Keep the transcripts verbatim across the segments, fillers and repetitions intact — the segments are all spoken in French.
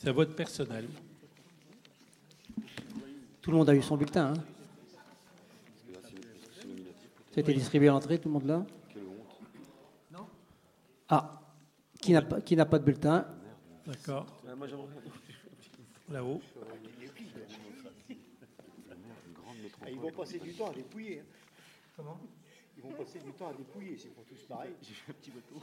C'est un vote personnel. Tout le monde a eu son bulletin. Hein. Ça a été distribué à l'entrée, tout le monde là? Non. Ah, qui n'a pas, qui n'a pas de bulletin? D'accord. Là-haut. Ils vont passer du temps à dépouiller. Hein. Comment? Ils vont passer du temps à dépouiller, c'est pour tous pareil. J'ai fait un petit bateau.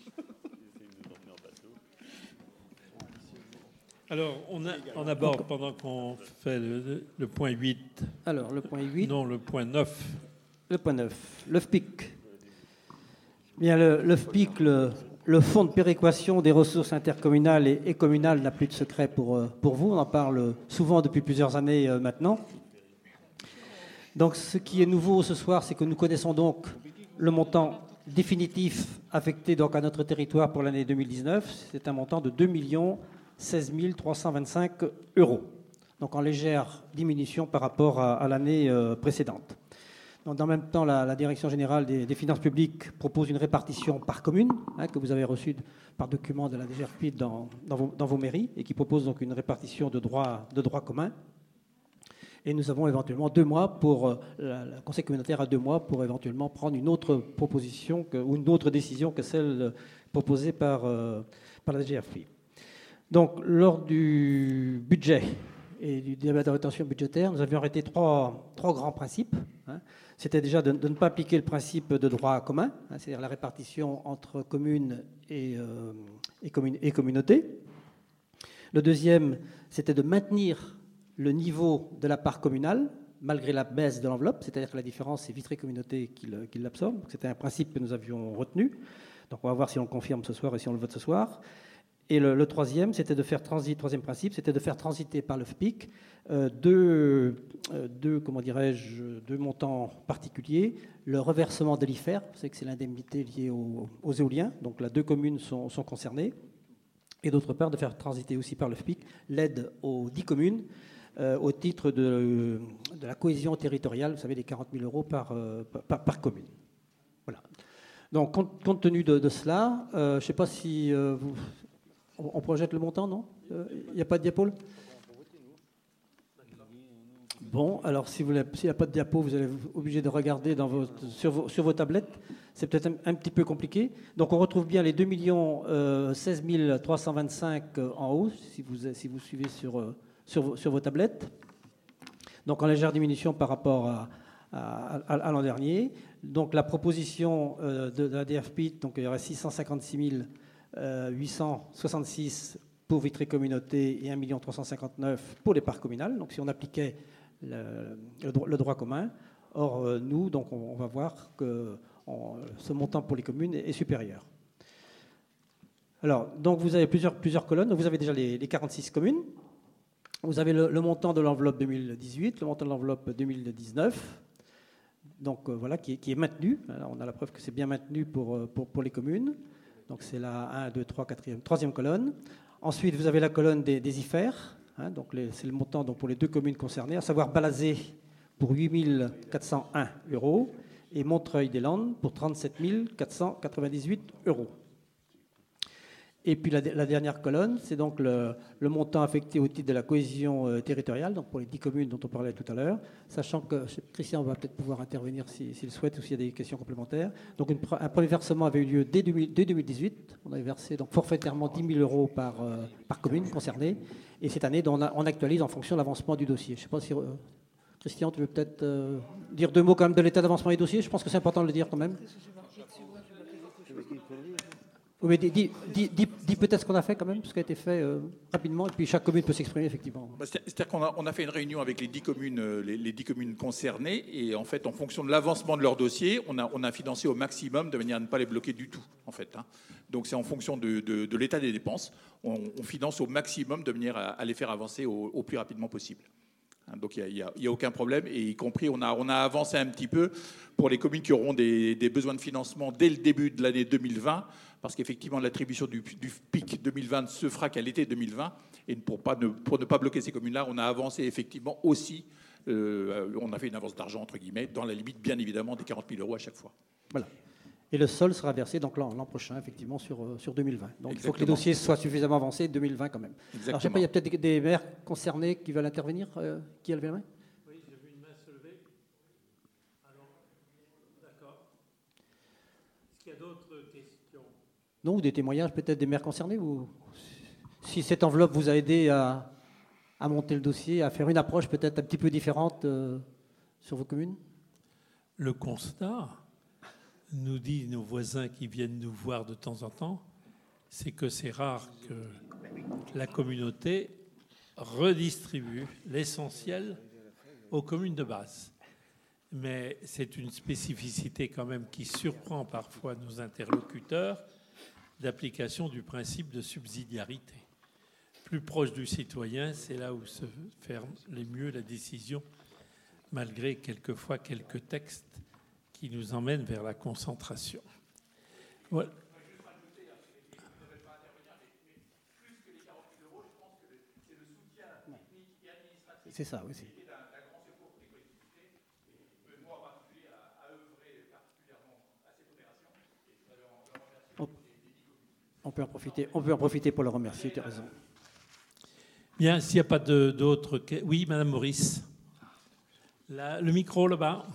Alors, on, a, on aborde, pendant qu'on fait le, le point huit... Alors, le point huit... Non, le point neuf. Le point neuf, l'E F P I C. Bien, le, le F P I C, le, le Fonds de péréquation des ressources intercommunales et, et communales n'a plus de secret pour, pour vous. On en parle souvent depuis plusieurs années euh, maintenant. Donc, ce qui est nouveau ce soir, c'est que nous connaissons donc le montant définitif affecté donc à notre territoire pour l'année deux mille dix-neuf. C'est un montant de deux millions seize mille trois cent vingt-cinq euros. Donc, en légère diminution par rapport à, à l'année euh, précédente. Donc, en même temps, la, la Direction générale des, des finances publiques propose une répartition par commune, hein, que vous avez reçue par document de la D G R P I dans, dans, vos, dans vos mairies, et qui propose donc une répartition de droit, de droit commun. Et nous avons éventuellement deux mois pour, le Conseil communautaire a deux mois pour éventuellement prendre une autre proposition que, ou une autre décision que celle proposée par, euh, par la D G R P I. Donc, lors du budget et du débat de rétention budgétaire, nous avions arrêté trois, trois grands principes. Hein. C'était déjà de, de ne pas appliquer le principe de droit commun, hein, c'est-à-dire la répartition entre communes et, euh, et, commun- et communautés. Le deuxième, c'était de maintenir le niveau de la part communale, malgré la baisse de l'enveloppe, c'est-à-dire que la différence, c'est Vitré Communauté qui, le, qui l'absorbe. C'était un principe que nous avions retenu. Donc on va voir si on le confirme ce soir et si on le vote ce soir. Et le, le troisième, c'était de faire transit, troisième principe, c'était de faire transiter par le F P I C euh, deux, euh, deux, comment dirais-je, deux montants particuliers. Le reversement de l'I F E R, vous savez que c'est l'indemnité liée aux, aux éoliens, donc là, deux communes sont, sont concernées. Et d'autre part, de faire transiter aussi par le F P I C l'aide aux dix communes, Euh, au titre de, de la cohésion territoriale, vous savez, les quarante mille euros par, euh, par, par commune. Voilà. Donc, compte, compte tenu de, de cela, euh, je ne sais pas si euh, vous, on, on projette le montant, non? Il euh, n'y a pas de diapo? Bon, alors si vous s'il n'y a pas de diapo, vous allez être obligé de regarder dans vos, sur, vos, sur vos tablettes. C'est peut-être un, un petit peu compliqué. Donc, on retrouve bien les deux millions seize mille trois cent vingt-cinq en haut, si vous, si vous suivez sur... Euh, Sur vos, sur vos tablettes, donc en légère diminution par rapport à, à, à, à l'an dernier. Donc la proposition euh, de, de la D F P I, donc il y aurait six cent cinquante-six mille huit cent soixante-six pour Vitré Communauté et un million trois cent cinquante-neuf pour les parcs communales. Donc si on appliquait le, le, droit, le droit commun, or euh, nous, donc on, on va voir que on, ce montant pour les communes est, est supérieur. Alors, donc vous avez plusieurs, plusieurs colonnes. Vous avez déjà les, les quarante-six communes. Vous avez le, le montant de l'enveloppe deux mille dix-huit, le montant de l'enveloppe deux mille dix-neuf, donc euh, voilà, qui est, qui est maintenu. Alors, on a la preuve que c'est bien maintenu pour, pour, pour les communes. Donc c'est la un, deux, trois, quatrième, troisième colonne. Ensuite, vous avez la colonne des, des I F E R, hein, donc les, c'est le montant donc, pour les deux communes concernées, à savoir Balazé pour huit mille quatre cent un euros et Montreuil-des-Landes pour trente-sept mille quatre cent quatre-vingt-dix-huit euros. Et puis la, la dernière colonne, c'est donc le, le montant affecté au titre de la cohésion euh, territoriale, donc pour les dix communes dont on parlait tout à l'heure, sachant que Christian va peut-être pouvoir intervenir s'il si, si souhaite ou s'il y a des questions complémentaires. Donc une, un premier versement avait eu lieu dès, dès deux mille dix-huit. On avait versé donc forfaitairement dix mille euros par, euh, par commune concernée. Et cette année, on, a, on actualise en fonction de l'avancement du dossier. Je ne sais pas si... Euh, Christian, tu veux peut-être euh, dire deux mots quand même de l'état d'avancement des dossiers? Je pense que c'est important de le dire quand même. Oui, mais dis, dis, dis, dis, dis peut-être ce qu'on a fait quand même, ce qui a été fait euh, rapidement, et puis chaque commune peut s'exprimer effectivement. C'est-à-dire qu'on a, on a fait une réunion avec les dix communes, les, les dix communes concernées, et en fait, en fonction de l'avancement de leur dossier, on a, on a financé au maximum de manière à ne pas les bloquer du tout, en fait. Hein. Donc c'est en fonction de, de, de l'état des dépenses, on, on finance au maximum de manière à, à les faire avancer au, au plus rapidement possible. Donc il n'y a, a, a aucun problème, et y compris on a, on a avancé un petit peu pour les communes qui auront des, des besoins de financement dès le début de l'année deux mille vingt, parce qu'effectivement l'attribution du, du P I C deux mille vingt se fera qu'à l'été deux mille vingt, et pour, pas ne, pour ne pas bloquer ces communes-là, on a avancé effectivement aussi, euh, on a fait une avance d'argent entre guillemets, dans la limite bien évidemment des quarante mille euros à chaque fois. Voilà. Et le sol sera versé donc l'an, l'an prochain, effectivement, sur, euh, sur deux mille vingt. Donc Exactement. il faut que les dossiers soient suffisamment avancés deux mille vingt quand même. Exactement. Alors je sais pas, il y a peut-être des, des maires concernés qui veulent intervenir. Euh, qui a levé la main? Oui, j'ai vu une main se lever. Alors, d'accord. Est-ce qu'il y a d'autres questions? Non, ou des témoignages peut-être des maires concernés ou... Si cette enveloppe vous a aidé à, à monter le dossier, à faire une approche peut-être un petit peu différente euh, sur vos communes? Le constat, nous disent nos voisins qui viennent nous voir de temps en temps, c'est que c'est rare que la communauté redistribue l'essentiel aux communes de base. Mais c'est une spécificité quand même qui surprend parfois nos interlocuteurs d'application du principe de subsidiarité. Plus proche du citoyen, c'est là où se ferme les mieux la décision, malgré quelquefois quelques textes qui nous emmènent vers la concentration. Voilà. C'est ça, oui. C'est... On peut en profiter, on peut en profiter pour le remercier, tu as raison. Bien, s'il n'y a pas de, d'autres... Oui, Madame Maurice. Là, le micro là-bas.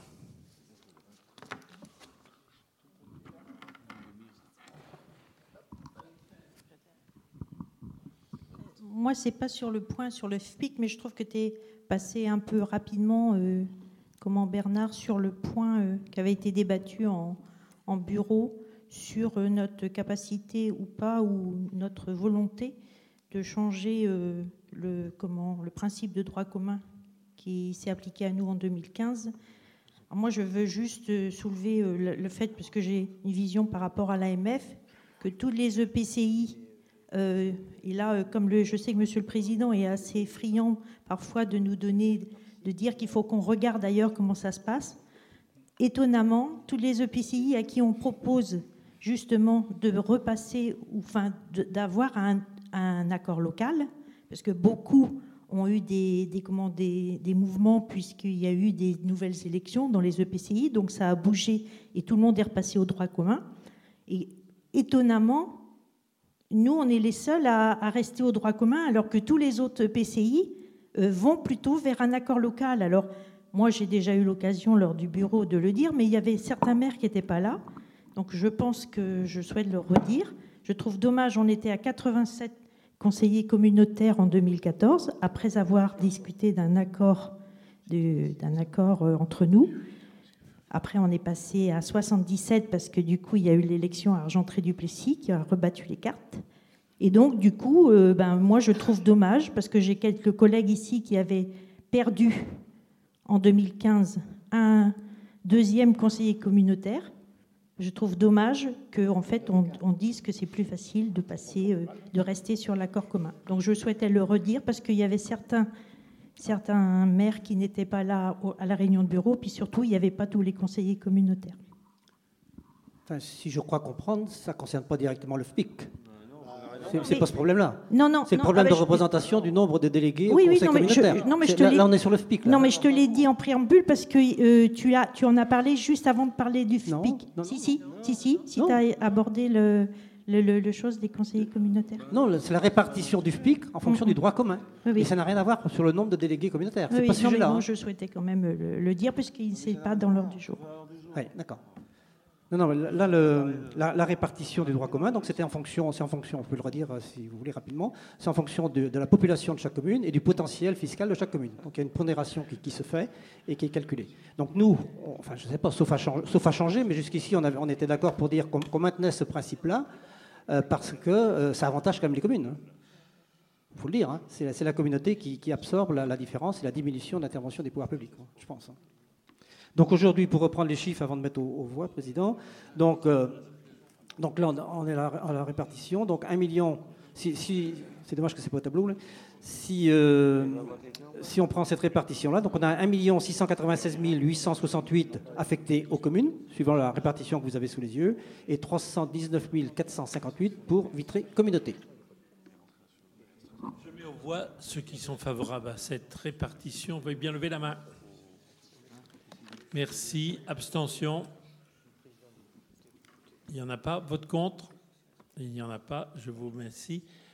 Moi, ce n'est pas sur le point, sur le F P I C, mais je trouve que tu es passé un peu rapidement, euh, comment Bernard, sur le point euh, qui avait été débattu en, en bureau sur euh, notre capacité ou pas, ou notre volonté de changer euh, le, comment, le principe de droit commun qui s'est appliqué à nous en deux mille quinze. Alors moi, je veux juste soulever le, le fait, parce que j'ai une vision par rapport à l'A M F, que tous les E P C I, euh, et là, comme le, je sais que Monsieur le Président est assez friand parfois de nous donner, de dire qu'il faut qu'on regarde ailleurs comment ça se passe, étonnamment, tous les E P C I à qui on propose justement de repasser, ou enfin de, d'avoir un, un accord local, parce que beaucoup ont eu des, des, comment, des, des mouvements puisqu'il y a eu des nouvelles élections dans les E P C I, donc ça a bougé et tout le monde est repassé au droit commun. Et étonnamment, nous, on est les seuls à, à rester au droit commun, alors que tous les autres E P C I euh, vont plutôt vers un accord local. Alors, moi, j'ai déjà eu l'occasion lors du bureau de le dire, mais il y avait certains maires qui n'étaient pas là. Donc, je pense que je souhaite le redire. Je trouve dommage, on était à quatre-vingt-sept conseillers communautaires en deux mille quatorze, après avoir discuté d'un accord, de, d'un accord entre nous. Après, on est passé à soixante-dix-sept parce que du coup, il y a eu l'élection à Argentré-Duplessis qui a rebattu les cartes. Et donc, du coup, euh, ben, moi, je trouve dommage parce que j'ai quelques collègues ici qui avaient perdu en deux mille quinze un deuxième conseiller communautaire. Je trouve dommage qu'en fait, on, on dise que c'est plus facile de passer, euh, de rester sur l'accord commun. Donc, je souhaitais le redire parce qu'il y avait certains, certains maires qui n'étaient pas là à la réunion de bureau, puis surtout, il n'y avait pas tous les conseillers communautaires. Enfin, si je crois comprendre, ça ne concerne pas directement le F P I C. C'est, c'est pas ce problème-là. Non, non. C'est le non, problème ah de ben, représentation je... du nombre de délégués oui, au oui, conseil non, mais communautaire. Je, non, mais je te là, l'ai... là, on est sur le F P I C. Là. Non, mais je te l'ai dit en préambule parce que euh, tu, as, tu en as parlé juste avant de parler du F P I C. Non, non, si, non, si, non. si, si, si, tu as abordé le, le, le, le chose des conseillers communautaires. Non, c'est la répartition du F P I C en fonction Mm-hmm. du droit commun. Oui, oui. Et ça n'a rien à voir sur le nombre de délégués communautaires. Oui, c'est oui, pas ce non, sujet-là. mais bon, hein. je souhaitais quand même le, le dire puisqu'il ne s'est pas dans l'ordre du jour. Oui, d'accord. Non, non, là, le, la, la répartition du droit commun, donc c'était en fonction, c'est en fonction, on peut le redire si vous voulez rapidement, c'est en fonction de, de la population de chaque commune et du potentiel fiscal de chaque commune. Donc il y a une pondération qui, qui se fait et qui est calculée. Donc nous, on, enfin je ne sais pas, sauf à, changer, sauf à changer, mais jusqu'ici on, avait, on était d'accord pour dire qu'on, qu'on maintenait ce principe-là euh, parce que euh, ça avantage quand même les communes. Il faut le dire, hein. c'est, la, c'est la communauté qui, qui absorbe la, la différence et la diminution d'intervention des pouvoirs publics, je pense. Hein. Donc aujourd'hui, pour reprendre les chiffres avant de mettre aux, aux voix, Président, donc, euh, donc là on est à la, à la répartition, donc un million, si, si, c'est dommage que ce n'est pas au tableau, là. Si, euh, si on prend cette répartition-là, donc on a un million six cent quatre-vingt-seize mille huit cent soixante-huit affectés aux communes, suivant la répartition que vous avez sous les yeux, et trois cent dix-neuf mille quatre cent cinquante-huit pour Vitré Communauté. Je mets aux voix ceux qui sont favorables à cette répartition. Veuillez bien lever la main. Merci. Abstention. Il n'y en a pas. Vote contre? Il n'y en a pas. Je vous remercie.